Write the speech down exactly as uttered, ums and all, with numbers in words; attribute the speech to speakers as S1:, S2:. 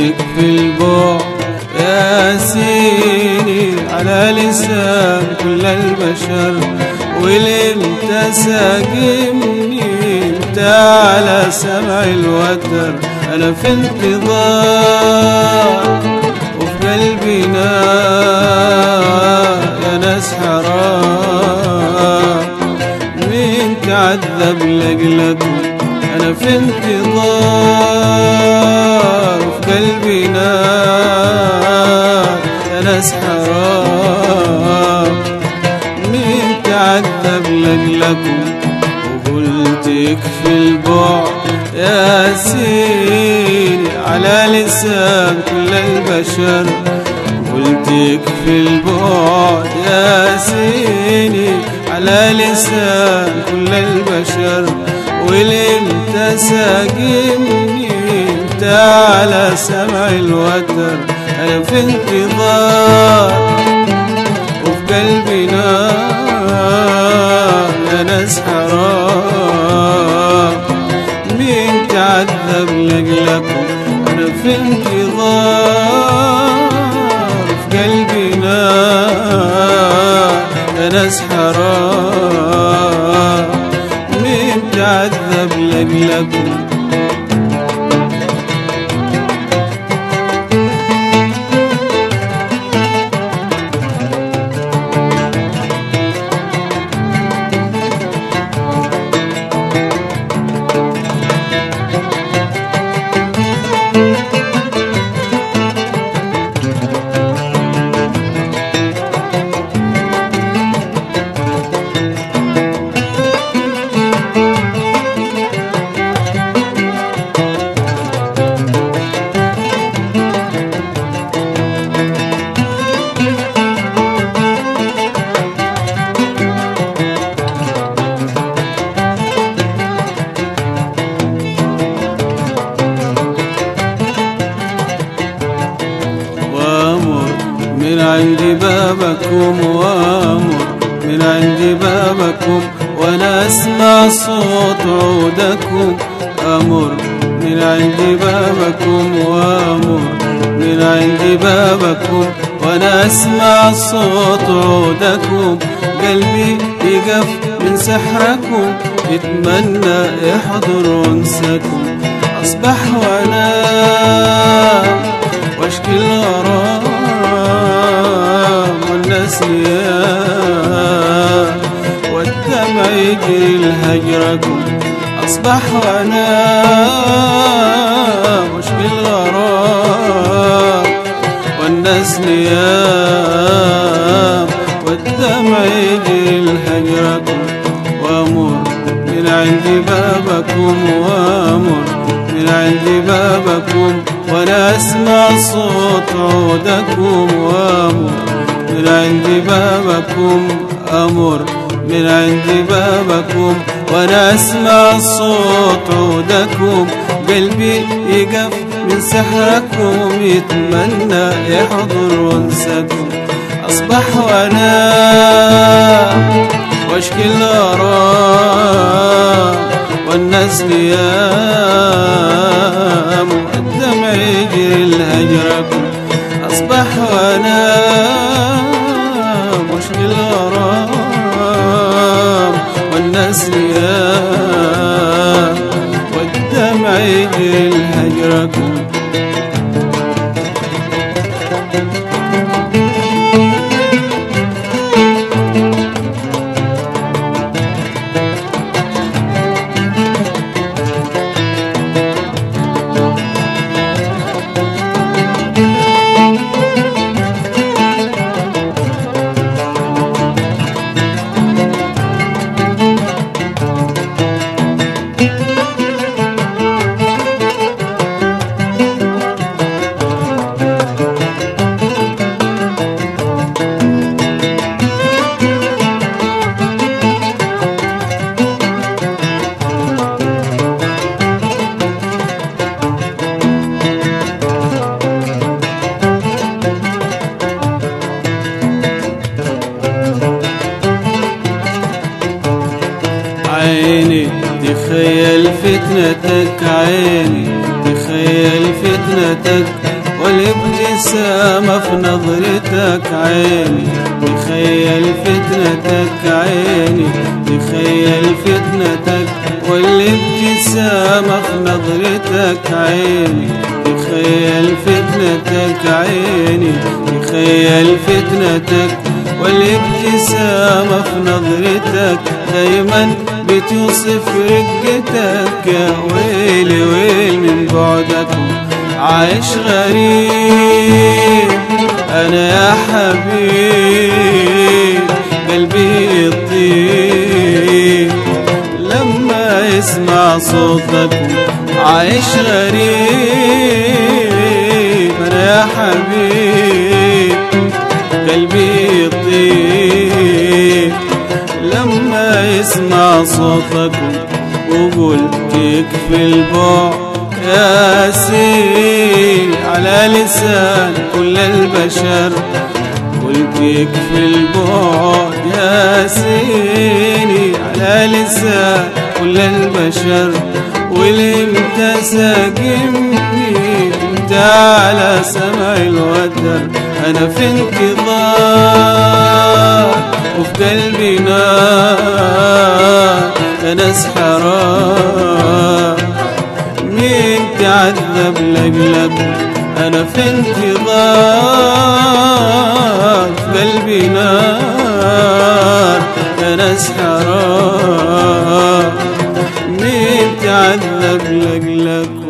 S1: يكفي البعد يا سيدي على لسان كل البشر، والانت ساقمني انت على سمع الوتر. انا في انتظار وفي قلبي نار يا ناس حرام، مين تعذب لاجلكم؟ انا في انتظار وفي قلبي نار يا ناس حرام، مين تعذب لاجلكم؟ وقلت يكفي البعد يا سيدي على لسان كل البشر، قلت يكفي البعد يا سيدي على لسان كل البشر، والانت ساقمني انت على سمع الوتر. انا في انتظار وفي قلبي نار يا ناس حرام، مين تعذب لاجلكم؟ انا في انتظار وفي قلبي نار يا ناس حرام، مين تعذب لاجلكم؟ من عند بابكم وامر من عند بابكم، وانا اسمع صوت عودكم. امر من عند بابكم وامر من عند بابكم، وانا اسمع صوت عودكم. قلبي يقف من سحركم، يتمنى يحضر انسكم. اصبح وانام واشكي الغرام والناس نيام، والدمع يجري لهجركم. اصبح وانام واشكي الغرام والناس نيام، والدمع يجري لهجركم. وامر من عند بابكم وامر من عند بابكم، وانا اسمع صوت عودكم. وامر من عند بابكم امر من عند بابكم، وانا اسمع صوت عودكم. قلبي يقف من سحركم، يتمنى يحضر وانسكم. اصبح وانام واشكي الغرام والناس نيام، والدمع يجري لهجركم. اصبح وانام واشكي الغرام والناس نيام، والدمع يجري لهجركم. عيني تخيل فتنتك، عيني تخيل فتنتك. والابتسامة في نظرتك عيني تخيل فتنتك عيني تخيل فتنتك والابتسامة في نظرتك عيني تخيل فتنتك عيني تخيل فتنتك والابتسامة في نظرتك دايما بتوصف رقتك يا ويلي ويل من بعدك عايش غريب أنا يا حبيب قلبي يطيب لما يسمع صوتك عايش غريب أنا يا حبيب قلبي يطيب لما يسمع صوتك وقلت يكفي البعد يا سيدي على لسان كل البشر قلت يكفي البعد يا سيدي على لسان كل البشر والامتى ساقمني انت على سمع الودر انا في انتظار وفي قلبي نار انا حرام مين تعذب لقلب انا في انتظار في قلبي نار انا حرام مين تعذب لقلب